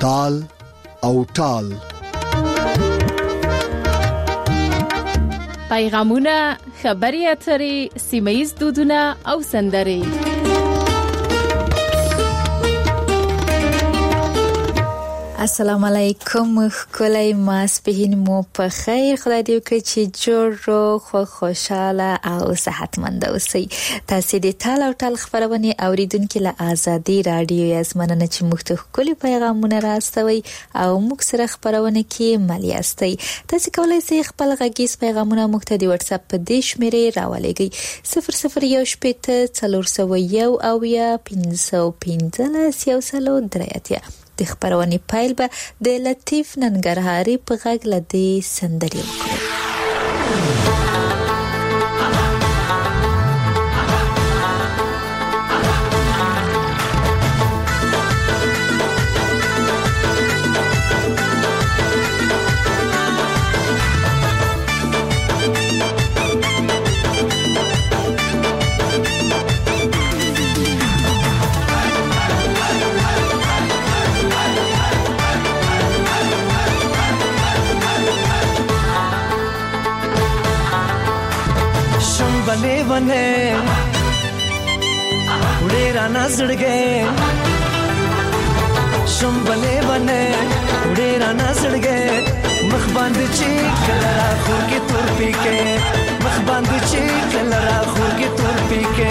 تال او ټال. پیغامونه، خبري اترې، سیمه‌ییز دودونه او سندرې. السلام علیکم. کولای ماسپهین مو په خیر. خدای دې وکړي چې جوړ خو خوشاله او صحتمند اوسئ. تاسو دې ټال او ټال خبرونه اوریدونکو له آزادي رادیو یاسمنه چې مختلف کلی پیغامونه راستوي او موږ سره خبرونه کې ملي استي. تاسو کولای شئ خپل غږیز پیغامونه موږ ته د واتس اپ په دې شمیرې راولېږئ 0018 د خبرونې پایل به د لطیف ننګرهاري په غږ لدی سندري وکړو. बने बने उड़े राना सड़गे शुम बने बने उड़े राना सड़गे मखबांद चीक लरा खूर के तुर पी के मखबांद चीक लरा खूर के तुर पी के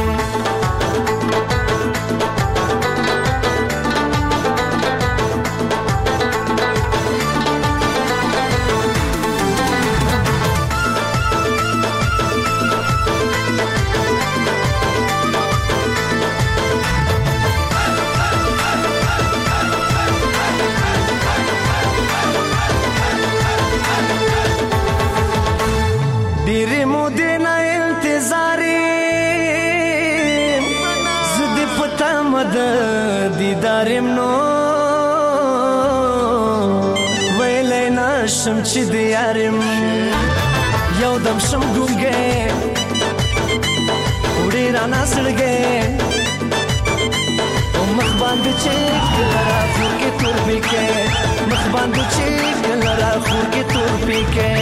دیدارم نو ویلې نشم چې دیارم یو دم شم ګونګې وړي رانا سړګې او مخ باندې چې لرا خور کې تور پکې مخ باندې چې لرا خور کې تور پکې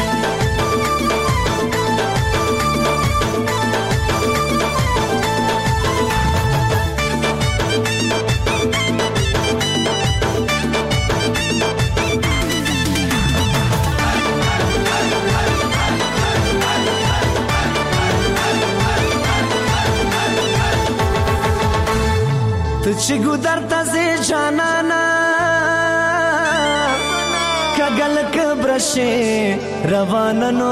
چې ګودر تازه جانانا کګل کبرشه روانانو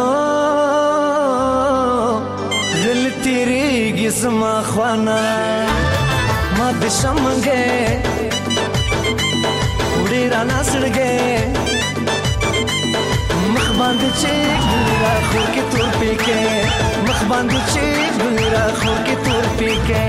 غل تیری گسما خوانا ما د شمګه وړي رانا سړګه مخ باندې چې ګلرا خور کې تور پکې مخ باندې چې ګلرا خور کې تور پکې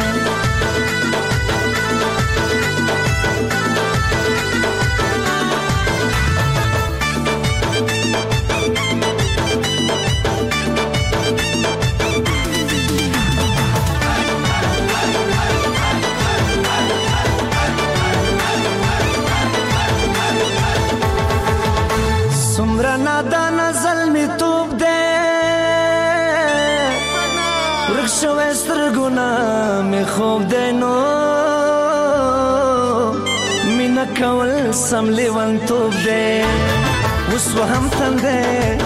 نادا نزل می توب دے رخشو استر گنا می خوب دے نو می نکول سم لیوان توب دے وسو هم تن دے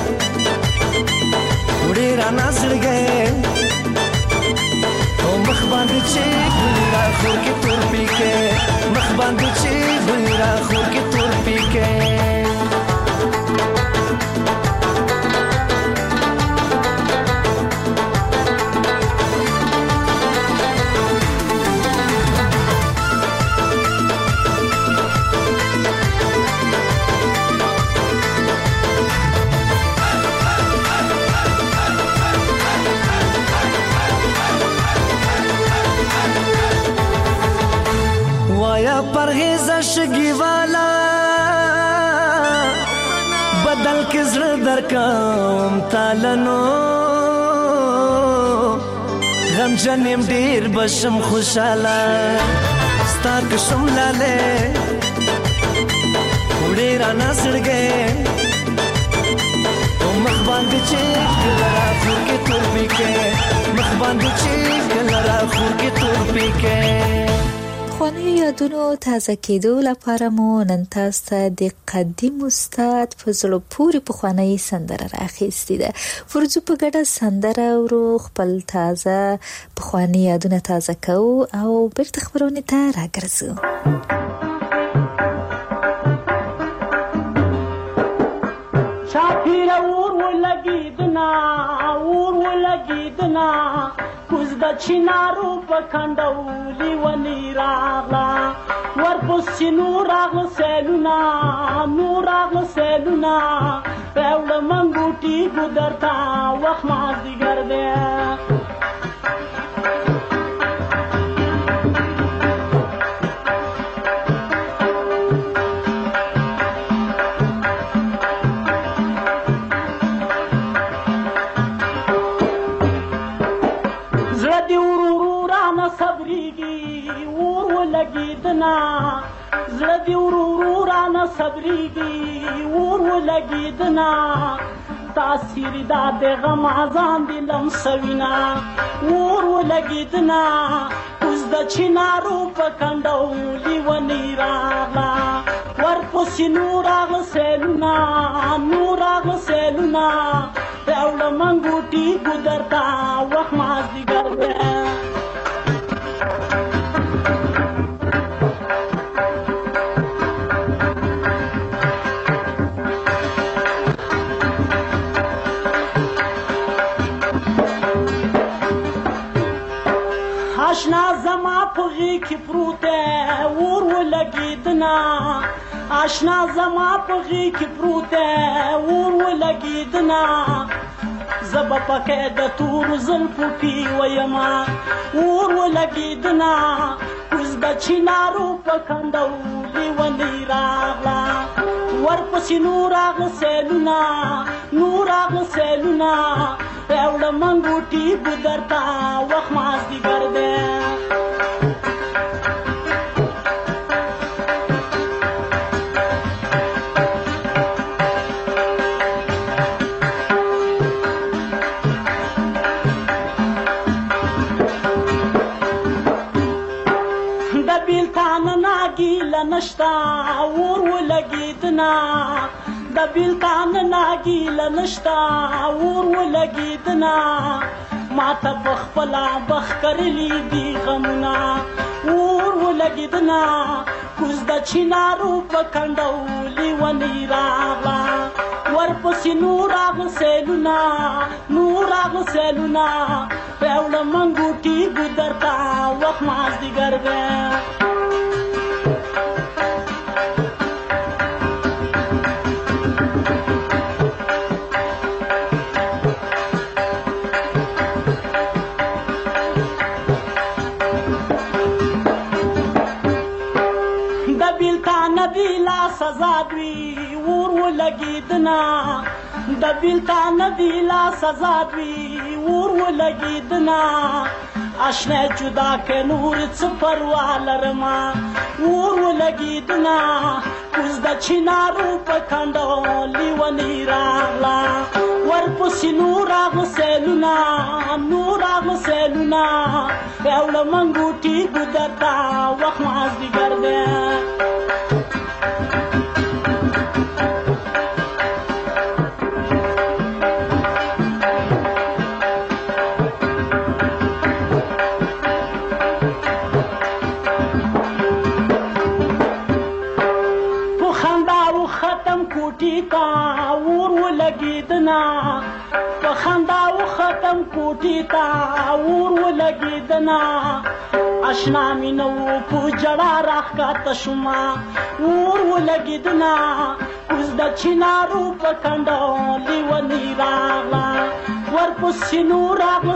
وڑی رانا سڑ گئے او مخ باندې چې ګلرا خور کې تور پی کے مخ باندې چې ګلرا خور کې تور پی کے پرهیز شگی والا بدل کے زړه درکم تالنو غم جنم ډیر بشم خوشاله ستا کشم لاله وړې رانه زړګې مخ باندې چې کله را خور کې تور پکې مخ باندې چې کله را خور کې تور پکې. خواني یادونو تازه کېدو لپاره مو نن تاسو ته د قدیم استاد فضل پوری په خواني سندره راخېستې ده. فرضو په ګډه سندره ورو خپل تازه په خواني یادونه تازه کوو او بیرته خبرونه ته راګرځو. شاپیره اور ولګیدنا کوز د چینارو په کندولي ونی راغلا ورپسې نور راغله سیلونه راوړه منګوټي ګودرتا وخت مازدیګر دی. زړه دی ورو رانه صبرېږي اور ولګېدنا تاثیر دا د غم ځان دې لمسوینا اور ولګېدنا اوس د چینارو په کنډولي ونې راغله ورپسې نور راغله سیلونه راوړه منګوټي ګودرتا وخت مازدیګر دی. آشنا زما په غېږ کې پروت دی اور ولګېدنا آشنا زما په غېږ کې پروت دی اور ولګېدنا زه به پکې د تورو زلفو کې ویمه اور ولګېدنا اوس د چینارو په کنډولي ونې راغله ورپسې نور راغله سیلونه راوړه منګوټي ګودرتا وخت مازدیګر دی. د بیلتان ناګیله نشته اور ولګېدنا د بیلتان ناګیله نشته اور ولګېدنا ماته په خپله بخ کرلي دي غمونه اور ولګېدنا کوز د چینارو په کنډولي ونې راغله ورپسې نور راغله سیلونه راوړه منګوټي ګودرتا وخت مازدیګر دی. سزا دوی اور ولګېدنا د بیلتان دی لا سزا دوی اور ولګېدنا آشنا جدا که نور څه پروا لرمه اور ولګېدنا اوس د چینارو په کنډولي ونې راغله ورپسې نور راغله سیلونه راوړه منګوټي ګودرتا وخت مازدیګر دی. اور ولګېدنا په خندا و ختم کوټې ته اور ولګېدنا آشنا مې نه و په جړا راښکته شومه اور ولګېدنا اوس د چینارو په کنډولي ونې راغله ورپسې نور راغله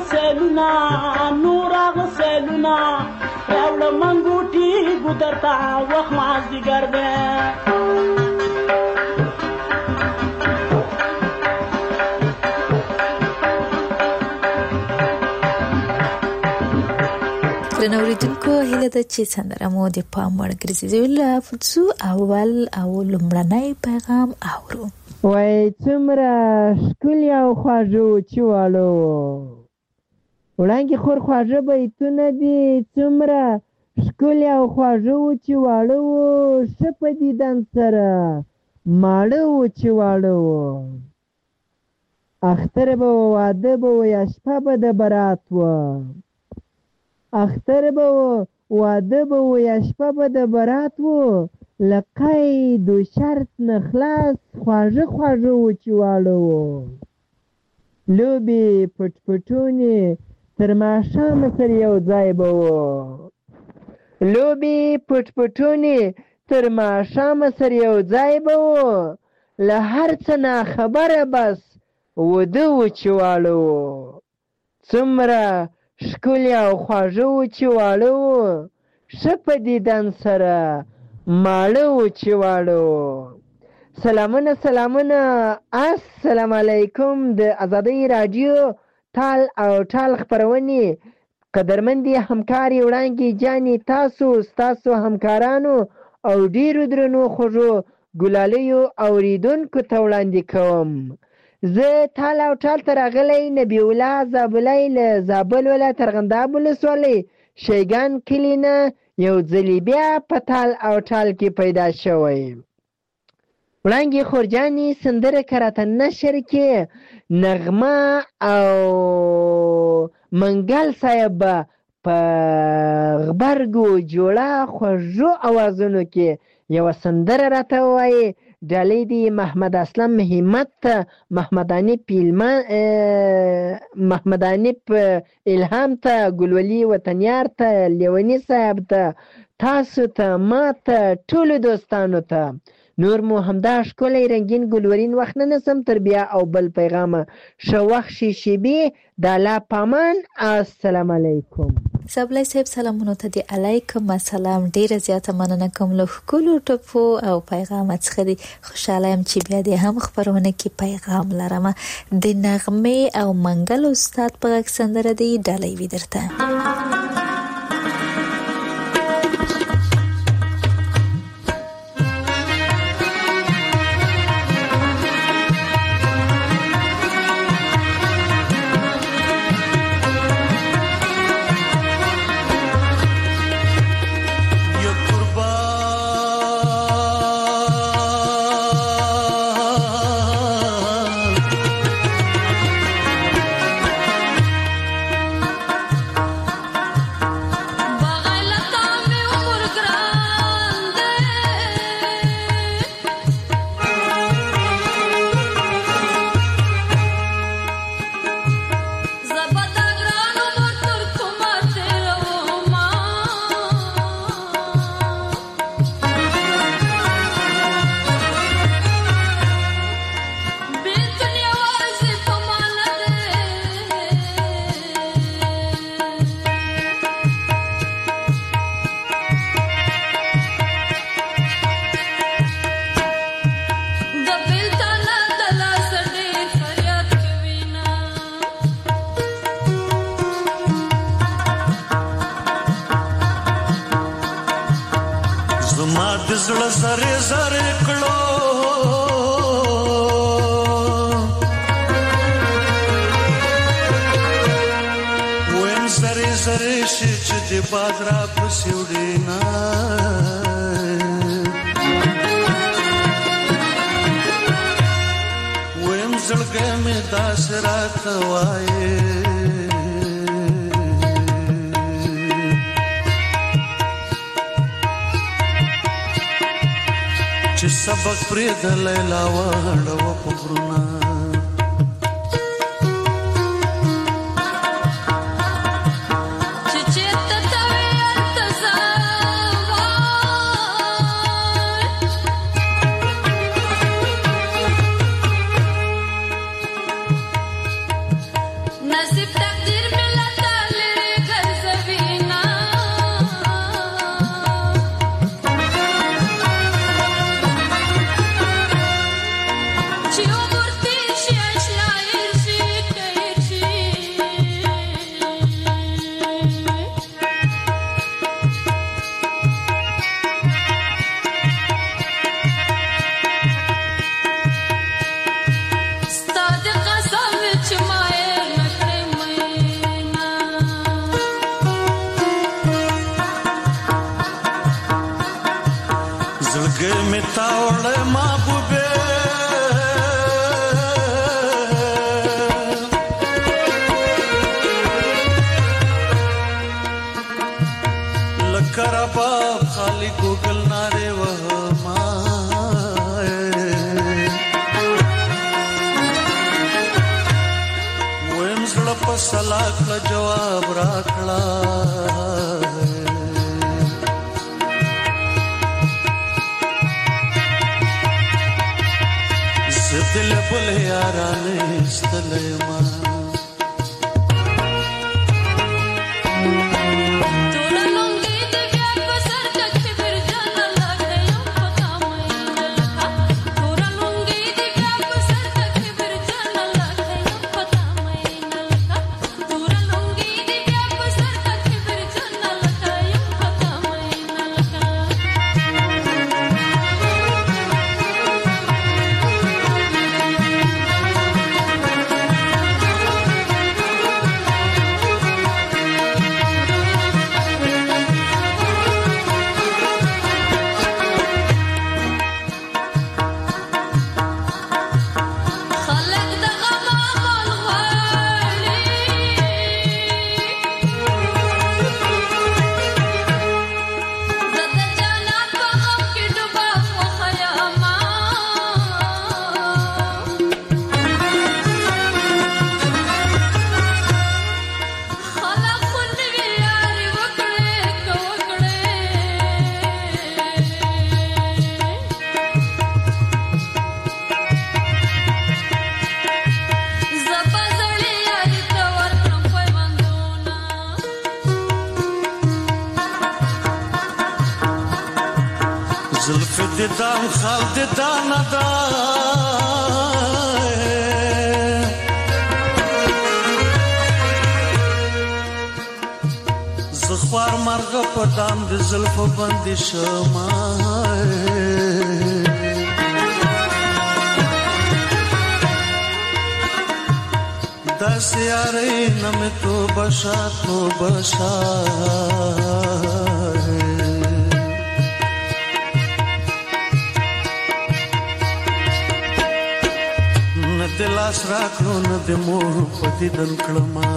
سیلونه راوړه منګوټي ګودرتا وخت مازدیګر دی. درنو اوریدونکو هیله ده چې سندره مو د پام وړ ګرځېدلې لافظو اول او لومړنی پیغام اورو. وای څومره ښکلي او خواږه چې واړه وړانګې خور خواږه بیتونه دي، څومره ښکلي او خواږه چې واړه ښه په دیدن سره ماړه چې واړه اختر به واده به یا شپه به د برات اختر به واده به یا شپه به د برات له قید و شرط نه خلاص خواږه چې واړه لوبې پټ پټونې تر ماښامه سره یو ځای به لوبې پټ پټونې تر ماښامه سره یو ځای به له هر څه نه خبره بس وده چې واړه څومره ښکلي او خواږه چې واړه ښه په دیدن سره ماړه چې واړه. سلامونه السلام علیکم. د ازادۍ رادیو تال او ټال خپرونې قدرمندي همکاري وړانګې جانې ستاسو همکارانو او ډیرو درنو خوږو ګلالیو اوریدونکو ته وړاندې کوم. زه تال او ټال ته راغلی نبی الله زابلی له زابل ولایت ارغنداب ولسوالۍ شیګان کلي نه یو ځلې بیا په تال او ټال کې پیدا شوی. وړانګې خورجانې سندره که راته نشر کې نغمه او منګل صاحب به په غبرګو جوړه خوږو اوازونو کې یوه سندره راته ووایي. ډالۍ دی محمد اسلم همت ته، محمد انیپ الهام ته، ګلولي وطنیار ته، لیونی صاحب ته، تاسو ته، ما ته، ټولو دوستانو ته. نور مو همدا ښکلی رنګین ګلورین وخت نه نسم تر بیا او بل پیغامه ښه وخت شیبې د الله پامان. السلام علیکم. سبلی صاحب سلامونو ته دی علیکم السلام. ډیره زیاته مننه کوم له ښکلو ټپو او پیغامات څخه دی. خوشحاله یم چې بیا دې هم خپرونه کې پیغام لرم. د نغمې او منګل استاد په غږ سندره دی ډالۍ وي درته. زړه زره زره کړو ویم زره زره شي چې د باد را پسې وډینا ویم زړګې مې داس راته وایي چې سبق پرې د لیلا وړو په غرونه Ci ګ می تاوړ محبوبه لکربا خالی ګوګل ناره وهما ویم زړه په سلاک له جواب راکړه دل بل یارانه استلما دام خالد دانا دا زخوار مرغ په دام د زلف باندې شمه داس یاري نم تو بشا دلاس راکړو نه د مور پتی دن کړما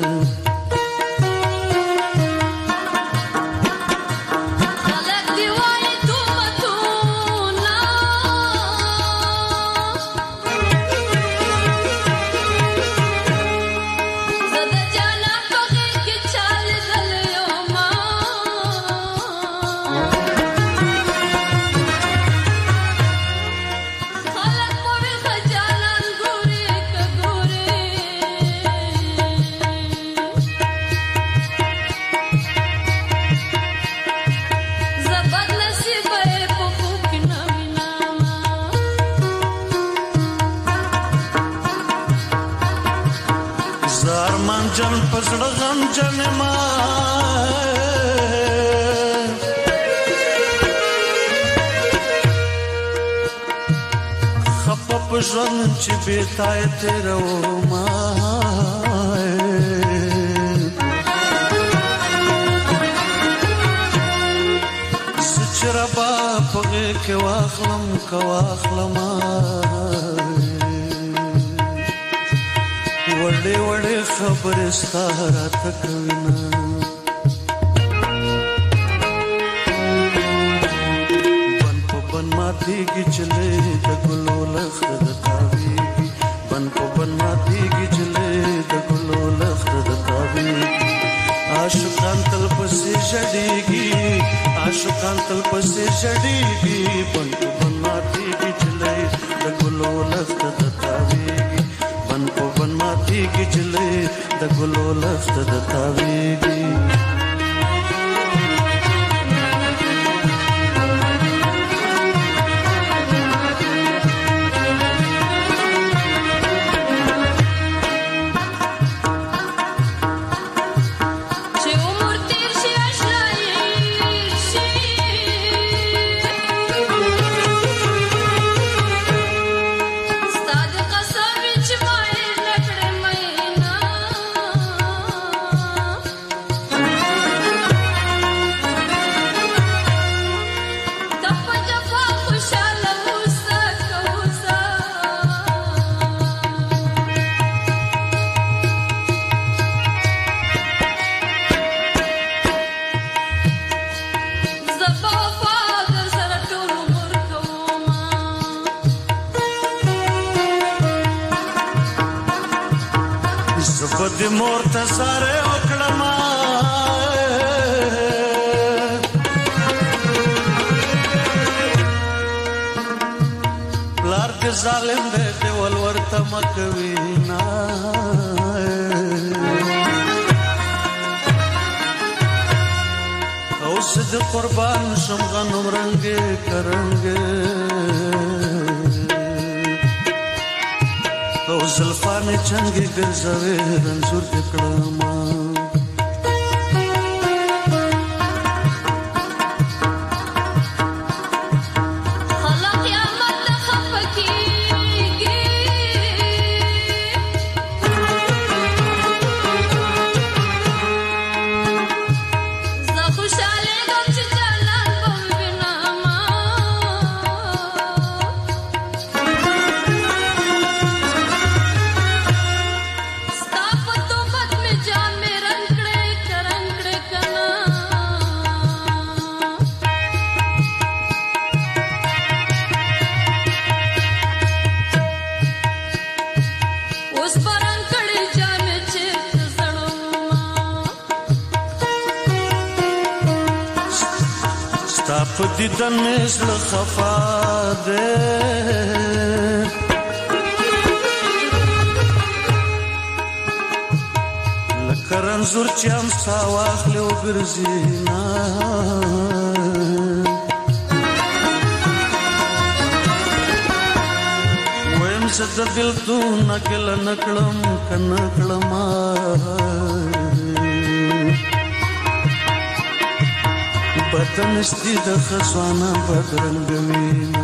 جن پسړه غم جن ما خپ پژن چې بیتای تیرو ما سچربا پغه کې واخلم وړې وړې خبرې ستاره تکوینا بن په بن ماتېږي چلې د ګلو لخت د تاویږي بن په بن ماتېږي چلې د ګلو لخت د تاویږي عاشقان تل پسې ژړېږي بن په بن ماتېږي چلې د ګلو لخت د تاویږي بن په بن ماتېږي چلې د ګلو لخت د تاویږي د مور ته ساره وکړم پلار د ظالم دی ورته مکوي نه اوس د قربان شم غنم رنگه کرنگه او زلفانې چنګې ګرځوي رنځور دې کړم دیدن مثل خفا ده لکه رنځور چې هم ستا واخلې وګرځي ویم زه د بېلتون ګیله نه کړم که نه کړمه بدنستی د خزانه بدرنګ مینه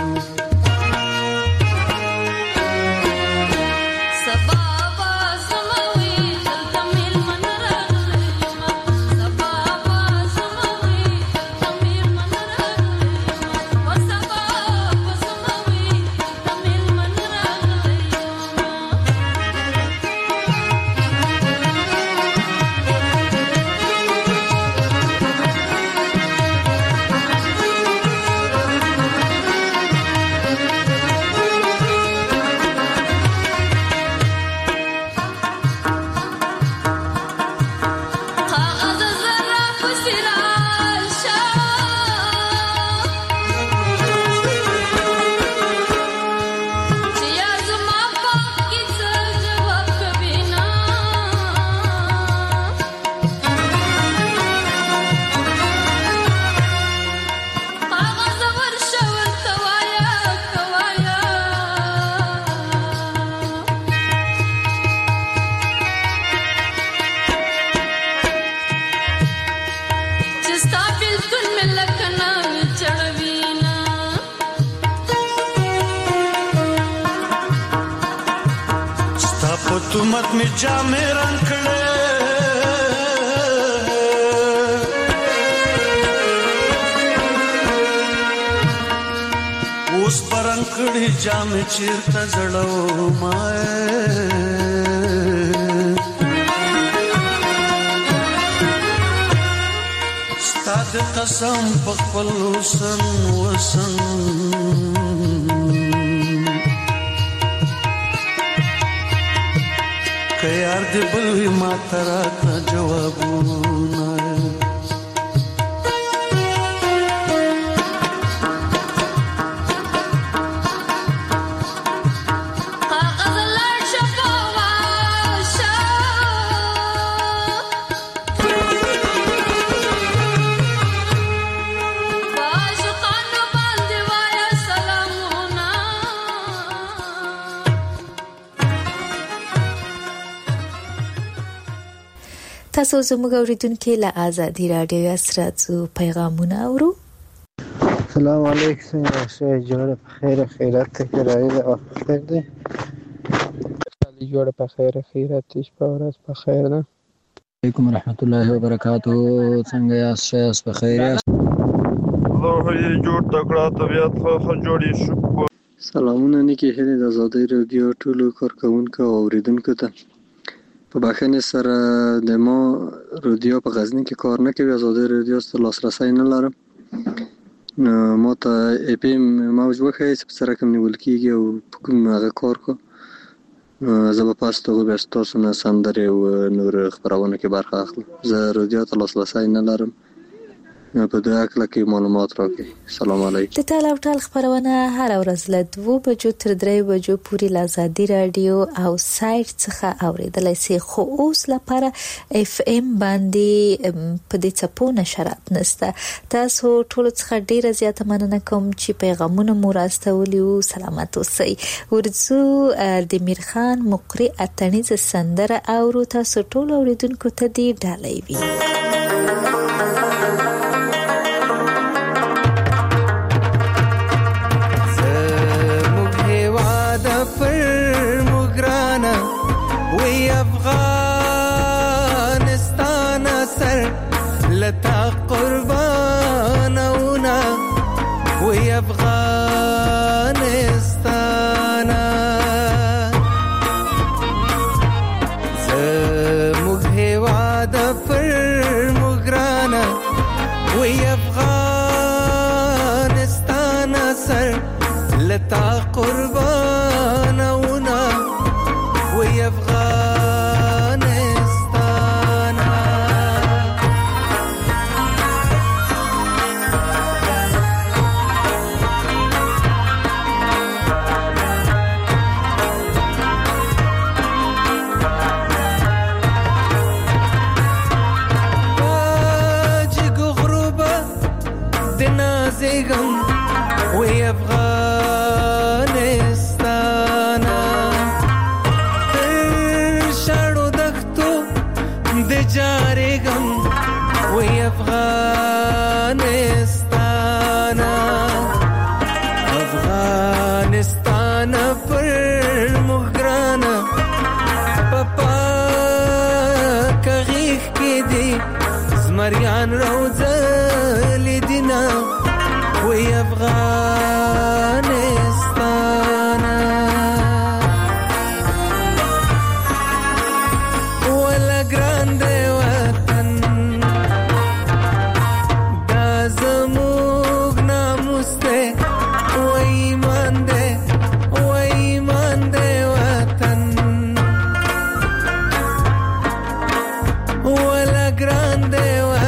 تمت می جامې رنګ کړې اوس برنګ کړې جامې چیرته زړو مای ستا د قسم په خپل وسن که یار دی بلوی ما تراکا جوابونا تاسو زموږ اوریدونکو له آزادي رادیو سره پیغامونه اورو. سلام علیکم شه جوړ په خیر خیرات کې راځي او خیر دی جوړ په خیر خیرات شپه ورځ په خیر ده. علیکم ورحمت الله وبرکاتہ. څنګه یاست؟ شه په خیر یاست؟ الله یې جوړ تکړه طبيعت خو جوړی شو. سلامونه نیکی هلي د آزادي رادیو ټولو کارکونکو او اوریدونکو ته. په بخښنې سره د ما رادیو په غزني کې کار نه کوي، آزادي رادیو ته لاسرسی نه لرم. نو ما ته اپیم موج وښایي چې په سره کوم نیول کېږي او په کوم هغه کار کو. زه به پاس ته بیا ستاسو نه سندرې او نور خپرونه کې برخه اخلم. زه رادیو ته لاسرسی نه لرم، په دې هکله کې معلومات راکړئ. سلام علیکم. د ټال او ټال خپرونه هر ورځ له 2 بجو تر 3 بجو پورې له ازادي رادیو او سایت څخه اوریدلای شئ، خو اوس لپاره اف ام باندې په دې څپو نشرات نشته. تاسو ټول څخه ډیره زیاته مننه کوم چې پیغامونه مو راستولي او سلامت اوسئ. ورځو د میرخان مقری اتنیز سندره اورو. تاسو ټول اوریدونکو ته دی ډالۍ وي. افغانستان سر لتا قربانونا وی افغانستان زموږ هیواد پر مګرانا وی افغانستان سر لتا قربانونا وی زمریان روزه لیدینا وی افغانستان ولا ګران دی وطن دا زموږ ناموس دی و ایمان دی وطن ولا ګران دی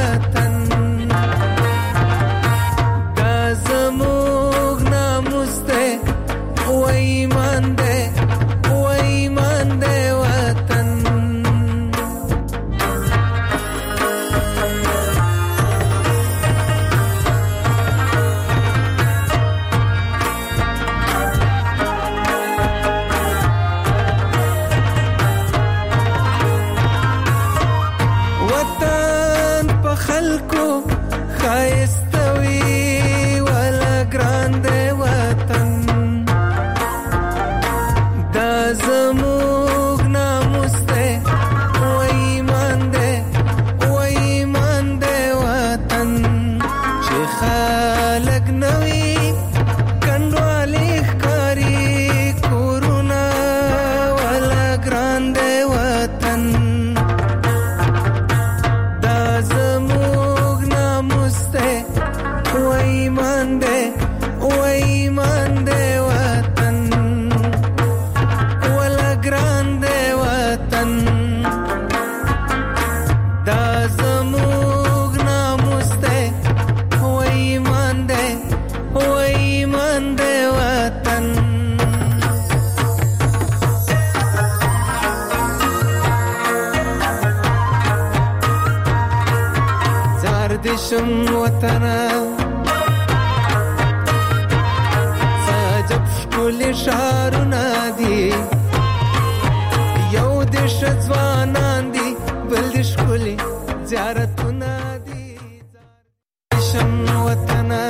وطنا سجب شکل شارنا دی یو دش ځوانان دی بل د شکل زیارتونه دی شم وطنا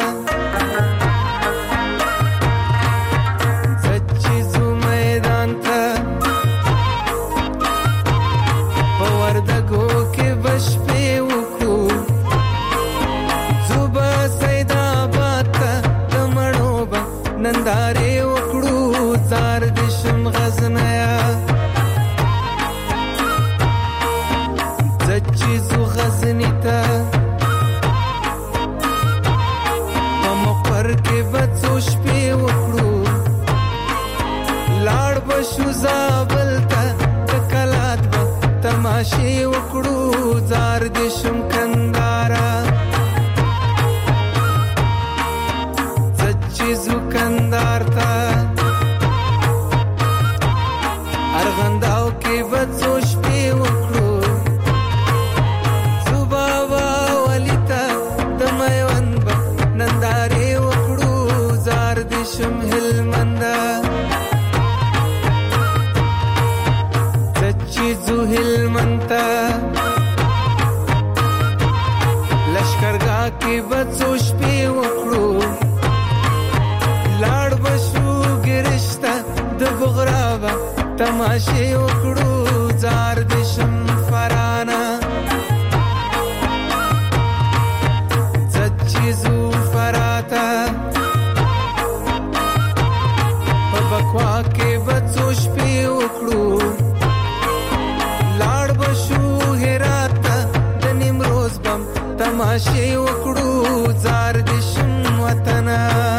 سچیزو میدان ته پوردګو کې بشپې وکړو ننداره وکړو زار دشم غزنیا زچیزو غزنی تا شم هلمنده سچی زو هلمنده لشکرگاه کې بچو شپې وکړو لاړ بشو ګرشته د بغرابه تماشې وکړو زار دشم فرانا سچی زو فراتا په بکوا کې بچو شپې وکړو لاړ بشو هراتا د نیمروز بم تماشې وکړو زار دشم وطنا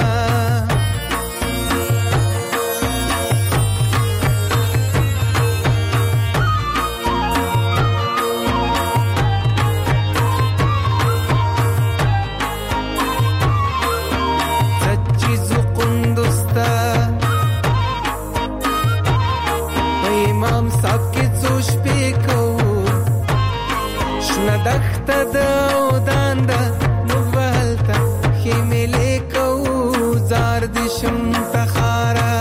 سچی زو قندوستا امام صاحب کې څو شپې کوو شنه دښته د اودانده موږ به هلته خیمې کوو زار دشم تخاره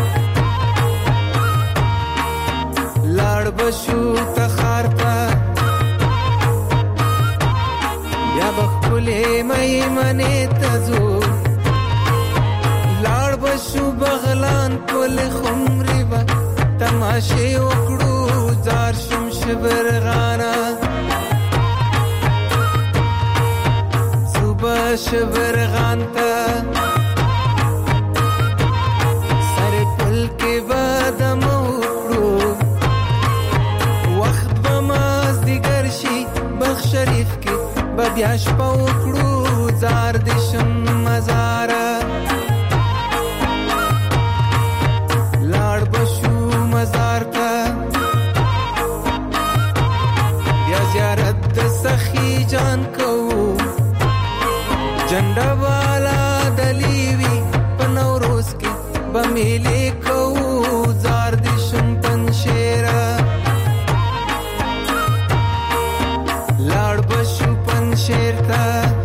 لاړ بشو تخار ته بیا به ښکلې میمنې ته ځو لاړ بشو بغلان پل خمرې به تماشې وکړو زار شم شبرغانا صوبه شبرغان ته سر پل کې به دم وکړو وخت به مازدیګر شي بخت شریف کې به بیا شپه وکړو زار دشم مزاره لاړ بشو مزار ته بیا زیارت د سخی جان کوو جنډه والا دلیوی په نوروز کې به میلې کوو زار دشم پنشیره لاړ بشو پنشیر ته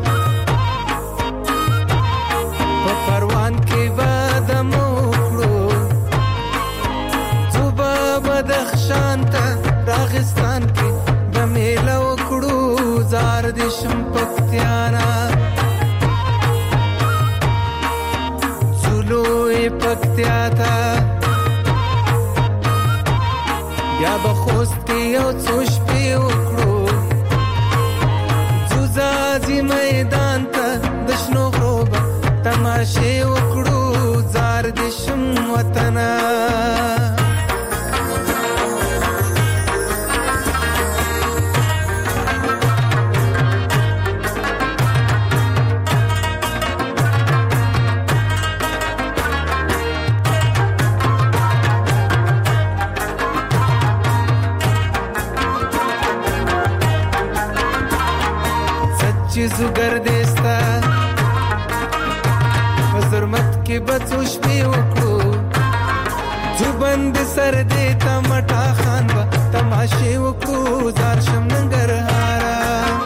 په پروان کې به دم وکړو صوبه بدخشان ته راغستان کې به میله وکړو زار دشم پکتیانا زولوی پکتیا ته بیا به خوست کې یو څو شپې وکړو ځوځازي میدان ته د شنو غرو به تماشې وکړو زار دشم وطنا چیزو گردستا فزرمت کې بچو شپې وکړو جو بند سر دیتا مټا خان با تماشې وکړو زار شم ننګرهارا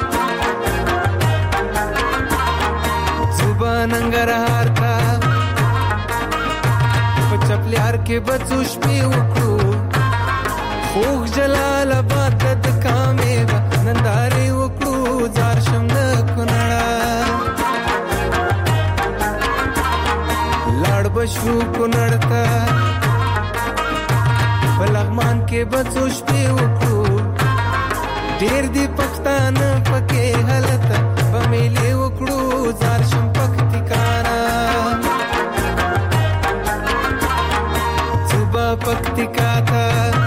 زوبا ننګرهار تا په چپلیار کې بچو شپې وکړو خوږ جلال آباد د کامې با نندارې وکړو زار شم د کونړه لاړ بشو کونړ ته په لغمان کې بچو شپې وکړو ډېر دي پښتانه پکې هلته به میلې وکړو زار شم پکتیکانا صوبه پکتیکا ته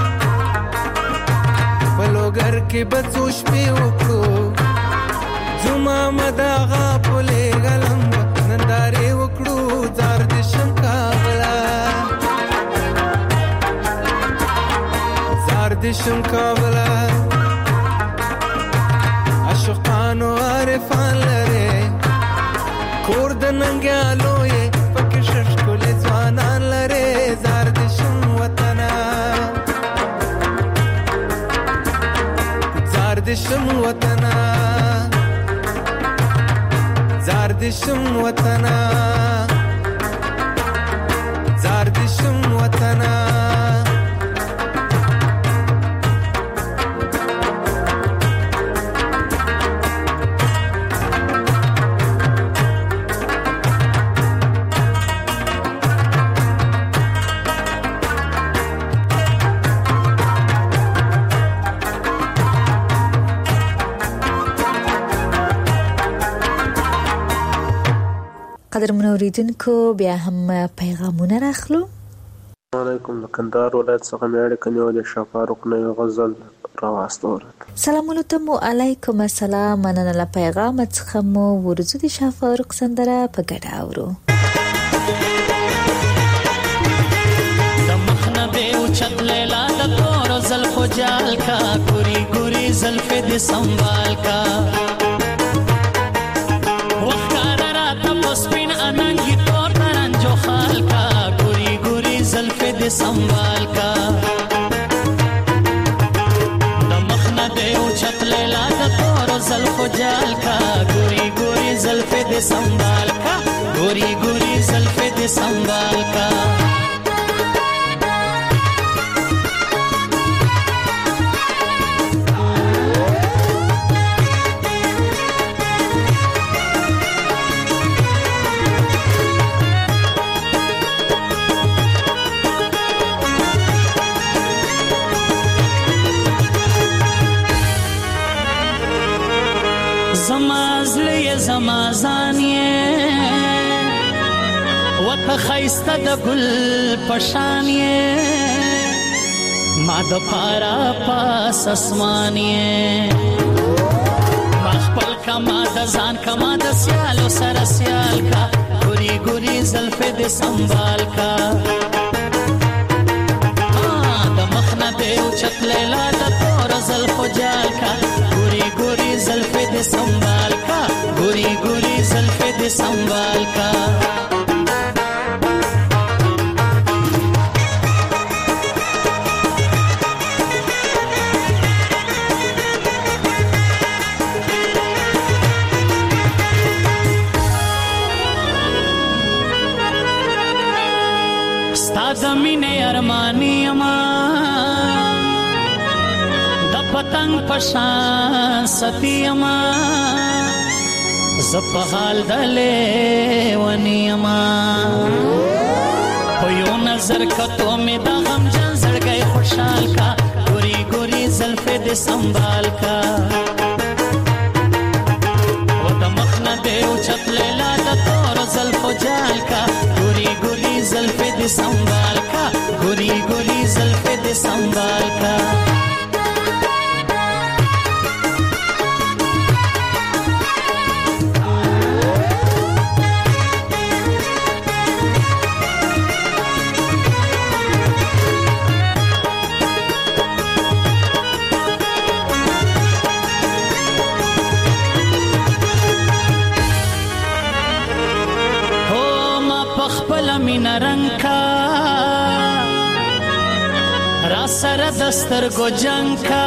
په لوګر کې بچو شپې وکړو زما مداغه پولې غلم نندارې وکړو زار دشم کابلا زار دشم کابلا عاشقانو عارفان لري کور د ننګیالو یې پکې ششکولې ځوانان لري زار دشم وطنا زار دشم وطنا زار دشم وطنا دې شم وطنه قدرمن اوریدونکو بیا هم پیغامونه راخلو. علیکم د کندهار ولایت څخه مې اړیکه نیولې شاه فاروق نه یو غزل راواستوله. سلامونه ته مو علیکم السلام. مننه له پیغام څخه مو ورځو د شاه فاروق سندره په ګډه اورو. د مخنه به اوچت لیلا د تور زلفو جال کا ګوري ګوري زلفې دې سنبال کا संभाल का दमखना दे उछत लेला द तोरो ज़ल्फ़ो जाल का गोरी गोरी ज़ल्फ़े दे संभाल का गोरी गोरी ज़ल्फ़े दे संभाल का زمازان یې وته خیسته د ګل پشان یې ما د پارا پاس اسمان یې ما خپل کما د ځان کما د سیالو سره سیال کا ګوري ګوري زلفې دې سنبال کا د مخنه دې اوچت لیلا د تور زلفو جال کا ګوري ګوري زلفې دې سنبال کا गोरी गोरी ज़ल्फ़े दे संभाल का स्ताद मीने अरमानी अमा द पतंग पशान सती अमा زپ حال دلے ونیما په یو نظر کتو می دا غم جان زړګی خوشحال کا ګوري ګوري زلفې دې سنبال کا و د مخنه دې اوچت لیلا د تور زلفو جال کا ګوري ګوري زلفې دې سنبال کا ګوري ګوري زلفې دې سنبال کا سره دستر گو جنگ کا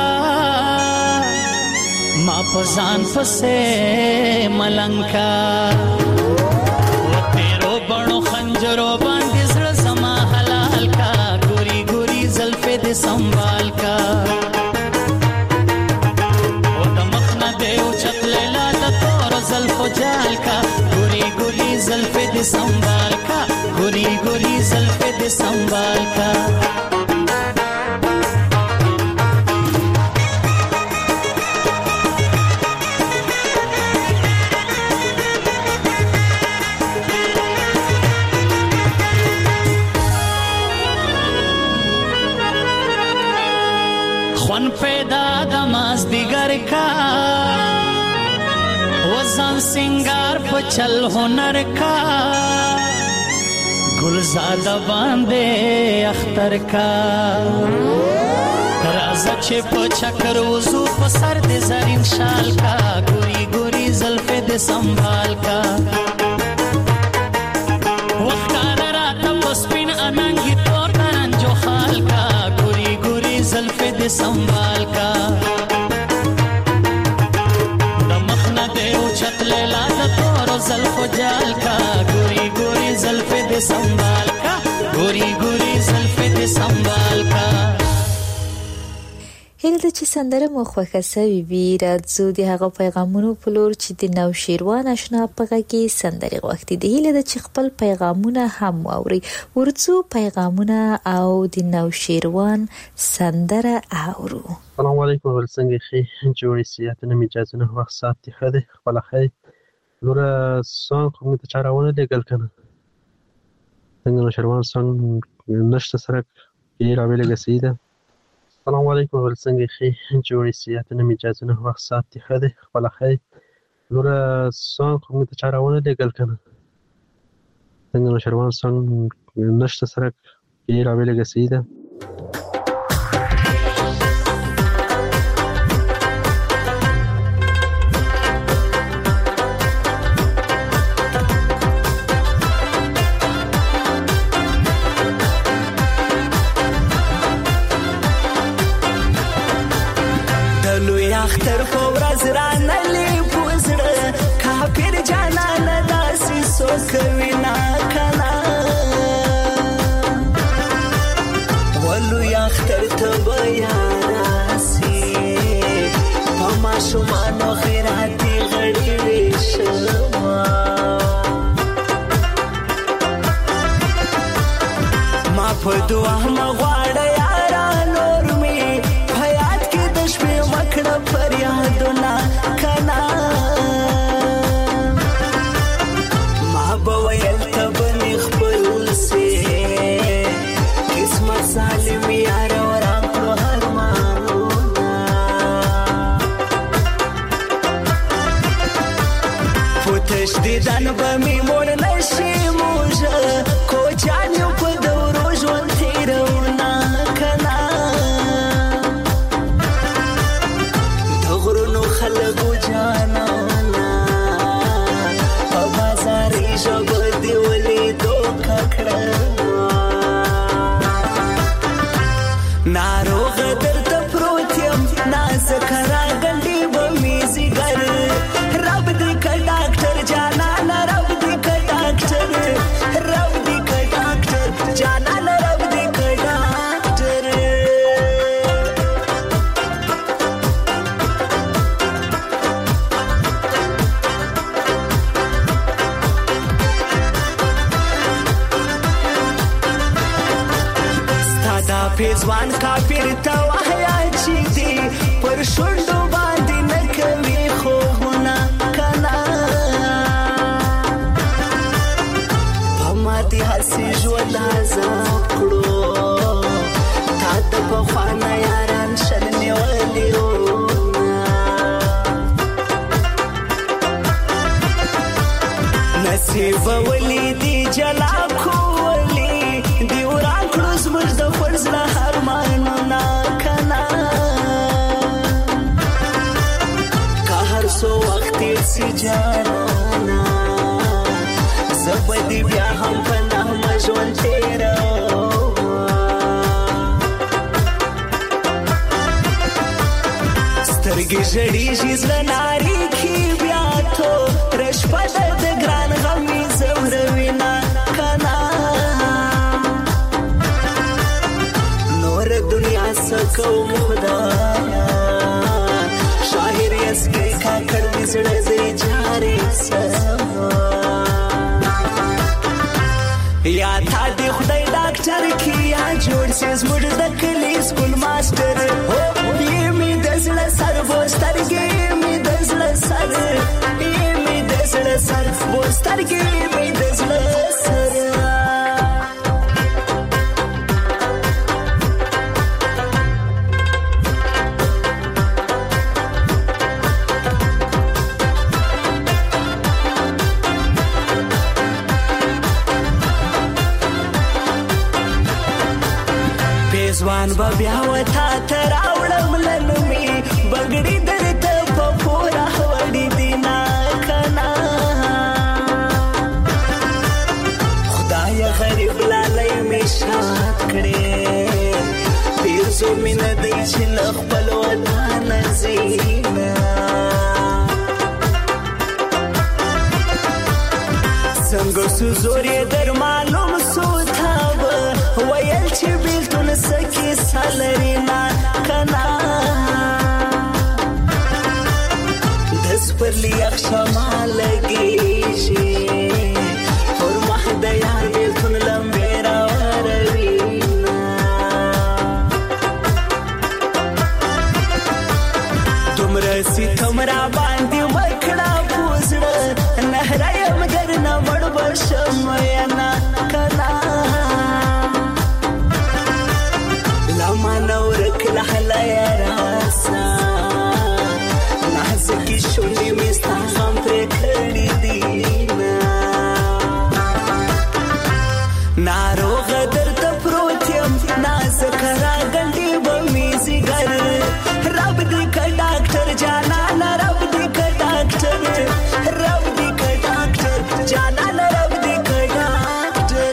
ما پزان پسے ملنگ کا و تیرو بڑو خنجرو باندې زړه زما حلال کا ګوري ګوري زلفې دې سنبال کا و د مخنه دې اوچت لیلا د تور زلفو جال کا ګوري ګوري زلفې دې سنبال کا ګوري ګوري زلفې دې سنبال کا خون پیدا دماز دیگر کا وزن سنگار پچل ہنر کا گلزادہ باندے اختر کا رازہ چپ چکر وزو پسر دے زرین شال کا گوری گوری زلفے دے سنبھال کا وقتان راتا پسپین انانگی طور درن جو خال کا گوری گوری زلفے دے سنبھال کا دمخنا دے اوچت لیلا دا تور زلفو جال کا گوری گوری زلفے دے سنبھال کا ګوري ګوري زلفې دې سنبال کا. هیله ده چې سندره مو خوښه سوي وي. راځو د هغه پیغامونو په لور چې د نوشیروان آشنا په غږ کې سندرې غوښتي دي. هیله ده چې خپل پیغامونه هم واوري. ورځو پیغامونه او د نوشیروان سندره اورو. سلام علیکم ولڅنګه خې جوړې سیاتنه اجازه نه وخت سات دی خده خپل خې لوره سان کوم ته چارونه لګل کنه څنګه نوشیروان سان نشته سره کې راویل غسیده. سلام علیکم ولڅنګه خې جوړې سیاتنه اجازه نه وخت سات دی خده خپل خې لوره سان کوم ته چارونه لګل کنه څنګه نوشیروان سان نشته سره کې راویل غسیده. اختر فورز رانلی پوزړه کافر جانان داسې سوکوي نا کنا ولو اختر ته بیا راسي پما شومانو خیراتي غړي وشما ما په دعا مغواړه یارا نور می حیات کې د شپې مکړه فریادونه کنا ما به ویل ته بنې خپل سي قسمت سالم یار وران کړو ارمانونه پوتش دیدن به می مور نشي موجه کوچان یو په دورو ژوند تیرونه کنا خلقو جانانا په بازار ژبه دی ولیدو ککړه ناروغ درته پروت یم نازک راغلی به مې ځیګر رب دې که ډاکټر جانانه رب دې که ډاکټر رب دې که ډاکټر جانانه رب دې که ډاکټر. پیزوان کافر ته وحیا چې دی پر شونډو باندې نه کوي خوبونه کنا په ماتې هسې ژوند عذاب کړو تا ته پخوانه یاران شل نیولي نصیب ولیدي جلا کولی دی وران کړو زموږ د فرزله ارمانونه کنا که هر څو وخت تېر سي جانانه زه به دې بیا هم په نغمه ژوند تېروم سترګې ژړېږي زړه نارېږي بیا توره شپه ده د ګران غم مې ځوروي نه کنا دنیا سکوم خدایا شاهر یسکی کاکړ دې زړه دې جاري سما یا تا دې خدای ډاکټر کی یا جوړ سي زموږ د کلی سکول ماستر یې می د زړه سر وسترګې می د زړه سر یې می د زړه سر وسترګې می د زړه سر. ځوان به بیا وتا ته راوړم لنمې بګړي درته په پوره وړي دي نه کنا خدای غریب لالی مې شاد کړې پیرزو مینه دی چې له خپل وطن ځي څنګه سو زور یې در معلوم سو تا به لري نه کنا دس پر لیاق شمال لګیږي اور مخ د یار بیلتون لمبې راوروي دومره ستم را باندې ورکړه پوزړه نهره یم ګر نه مړ بشم ینا کنا لما نورک لحلا یا راسا نازکی شونډې مې ستا غم پرې کړي دي ناروغه درته پروت یم نازکه راګنډې به مې ځیګر رب دې که ډاکټر جانانه رب دې که ډاکټر رب دې که ډاکټر جانانه رب دې که ډاکټر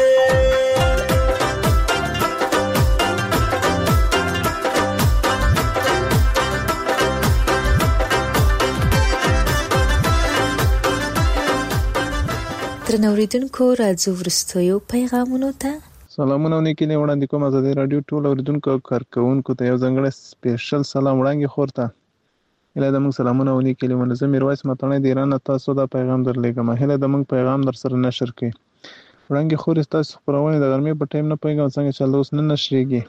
درنو اوریدونکو راځو وروستیو پیغامونو ته. سلامونه او نیکې وړاندې کوم ازادي رادیو ټول اوریدونکو او کارکونکو ته یو ځانګړی سپیشل سلام وړاندې خورته هله د موږ سلامونه او نیکې منظم میرویس متنه د ایران تاسو دا پیغام درلېږم هله د موږ پیغام در سره نشر کړئ وړاندې خور تاسو خبرونه د ګرمۍ په ټایم نه پیغام څنګه چل اوس نه نشریږي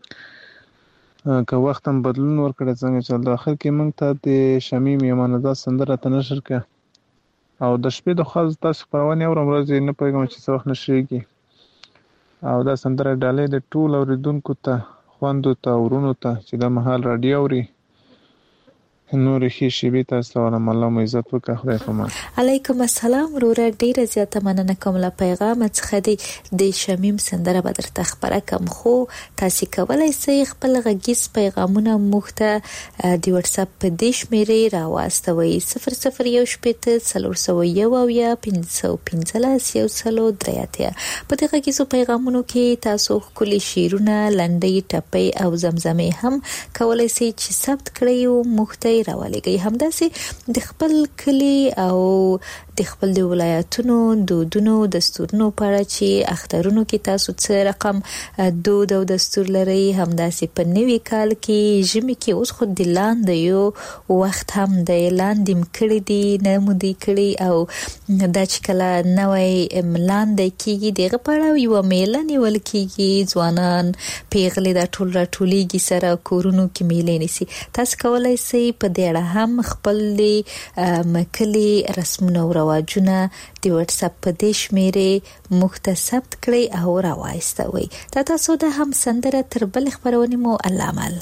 که وخت هم بدلون ورکړي څنګه چل د اخر کې موږ ته د شمیم یمانزه سندره ته نشر کړ او د شپې د خاص تاسو خبرونه اورم ورځې نه پیغام چې څه وخت نشریږي او دا سندره ډالې د ټول اوریدونکو ته خوندو ته ورونو ته چې د محل رادیو اوري نور خې شیبې تاسو ته الله مو عزت وکړه خدای پامان. علیکم السلام وروره ډیره زیاته مننه کوم له پیغام څخه د شمیم سندره به درته خبره کوم خو تاسو کولای شئ خپل غږیز پیغامونه موږ ته د واتس اپ په دې شمیرې راواستوي 001741515 په دې غږیزو پیغامونو کې تاسو خپل شیرونه لنډۍ ټپې او زمزمې هم کولای شئ چې ثبت کړئ او موږ ته راولېږي همداسې د خپل کلی او د خپل د ولایتونو دودونو دستورونو په اړه چې اخترونو کې تاسو څه رقم دود او دستور لري همداسې په نوي کال کې ژمي کې اوس خو د لاندې یو وخت هم د لاندې مکړې دي نه مودي کړي او دا چې کله نوې لاندې کېږي دغه په اړه یو میله نیول کېږي ځوانان پیغلې د ټول راټولېږي سره کورونو کې میلې نیسي تاسو کولای شئ په دې اړه هم خپل مکلي رسمونه او رواجونه د واتس اپ په دې شمیرې مختصب کړئ او راوایستوي تاسو د هم سندره تر بل خبرونه مو علامل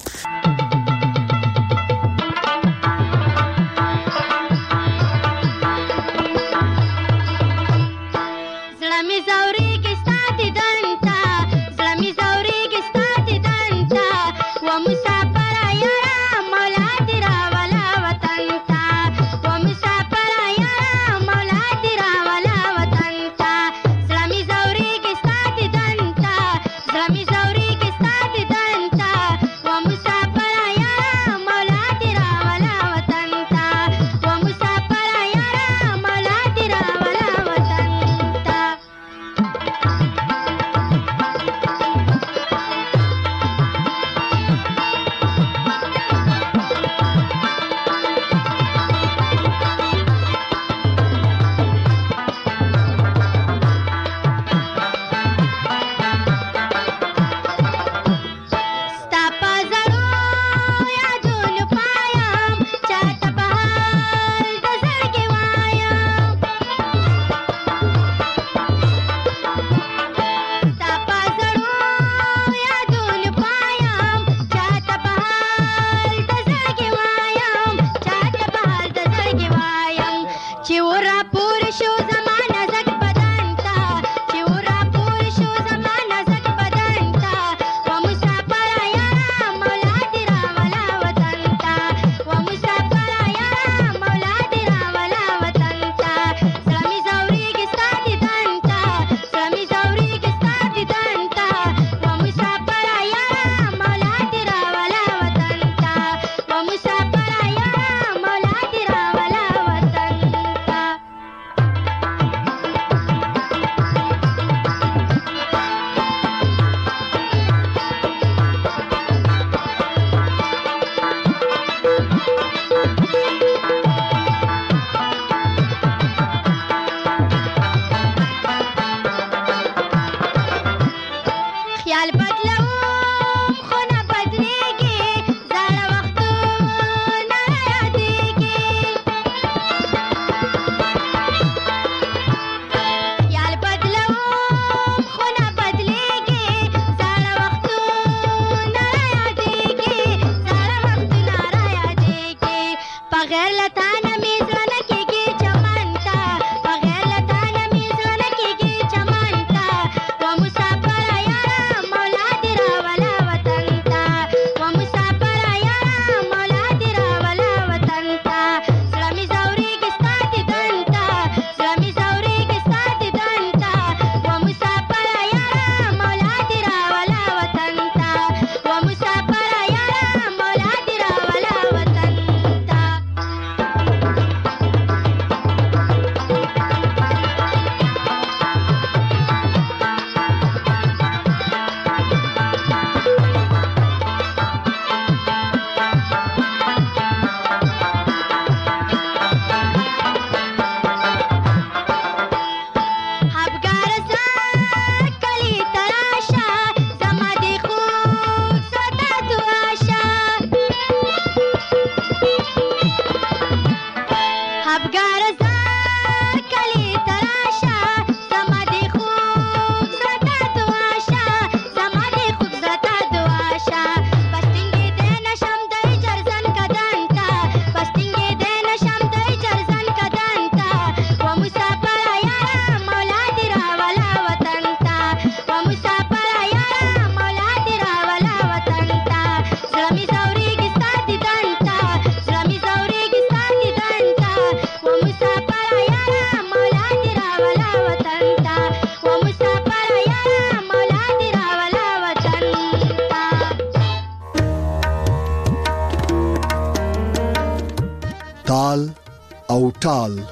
او ټال.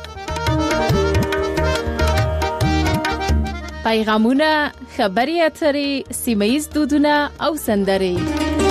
پیغامونه، خبري اترې، سیمه‌ییز دودونه او سندرې.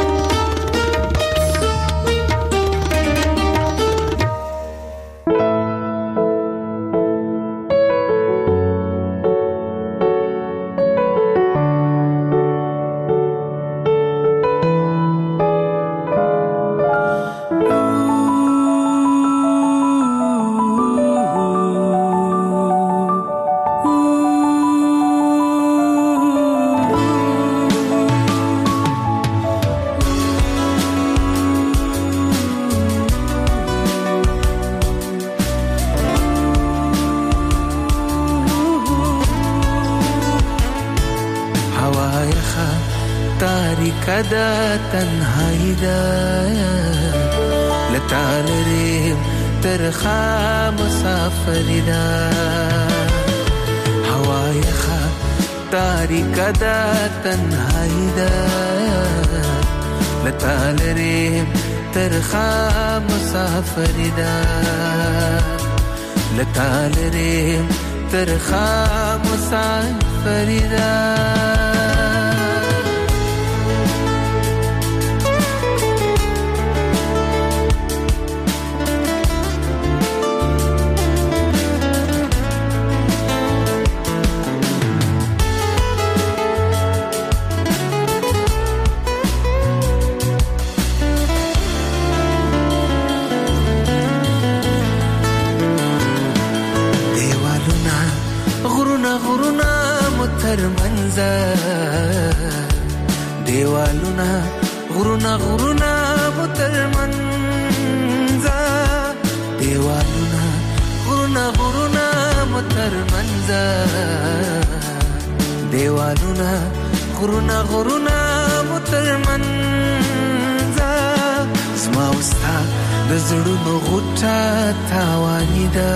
دا تنهایی دا لتعالریم ترخا مسافری دا هوای خا تاریک دا تنهایی دا لتعالریم ترخا مسافری دا لتعالریم ترخا مسافری دا دیوالونا غرونا غرونا مترمنزا دیوالونا غرونا غرونا مترمنزا دیوالونا غرونا غرونا مترمنزا زما وستا د زړونو غوټه تاوانی ده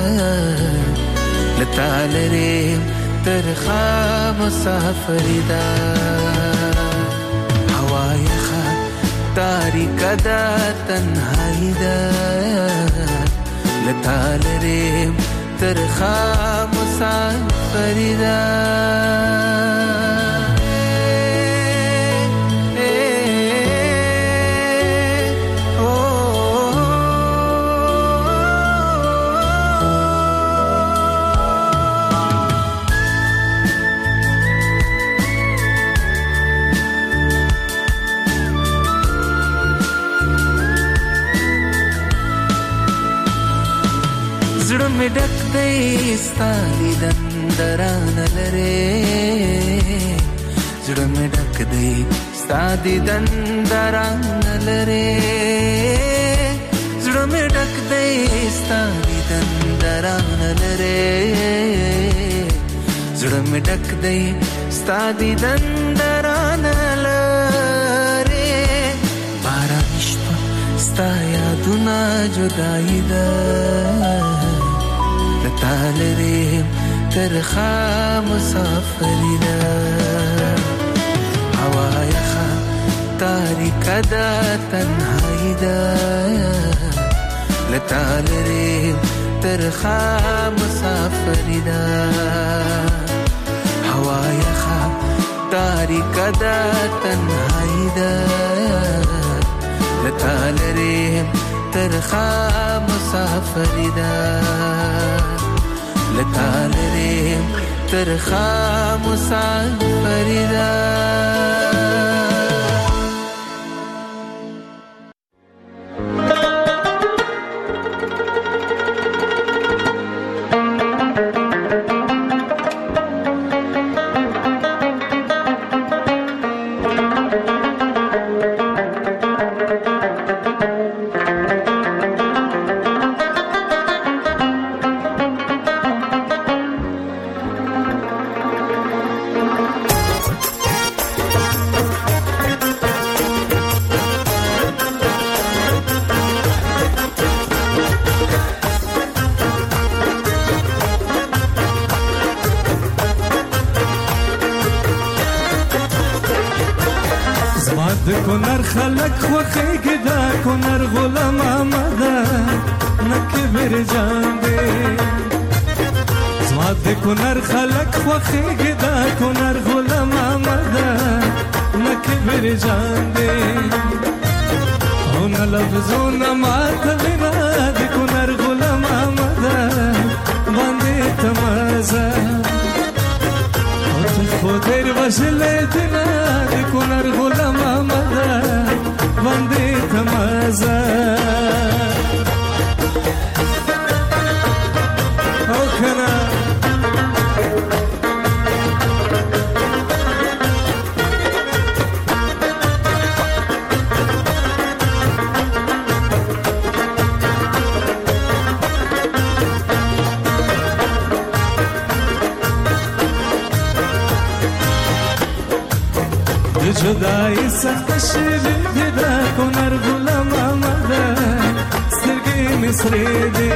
لتعالریم ترخا مسافری دا هوای خا تاریک دا تنهایی دا لتعالریم ترخا مسافری دا زړه مې ډک دی ستا دیدن دران لرې زړه مې ډک دی ستا دیدن دران لرې زړه مې ډک دی ستا دیدن دران لرې زړه مې ډک دی ستا دیدن دران لرې باران شپه ستا یادونه جدایي ده لتعالریم ترخا مسافری دا هوای خا تاریک دا تنهایی دا لتعالریم ترخا مسافری دا هوای خا تاریک دا تنهایی دا لتعالریم ترخا مسافری دا لتعالریم ترخا مسافری دا د کونر خلک خوخیږي دا کونر غلام آمده نکه برجانده زما د کونر خلک خوښېږي دا کونر غلام آمده نکه برجانده او نه لفظونه ماته لینا د کونر غلام آمده باندې تمازه او ته خو ډېر وژلی دینا د کونر غلام آمده باندې تمازه او کنه جدائی سخت شوی دی دا کونر غلام آمده سترګې مې سرې دي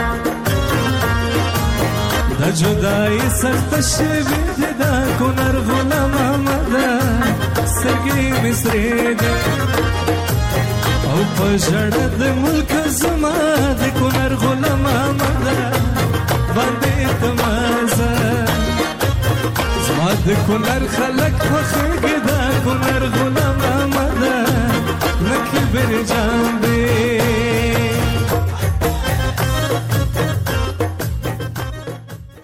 دا جدائی سخت شوی دی دا کونر غلام آمده سترګې مې سرې دي او په ژړه د ملک زما د کونر غلام آمده باندې تمازه زما د کونر خلک خوښېږي دا کونر غلام آمده نکه برجانده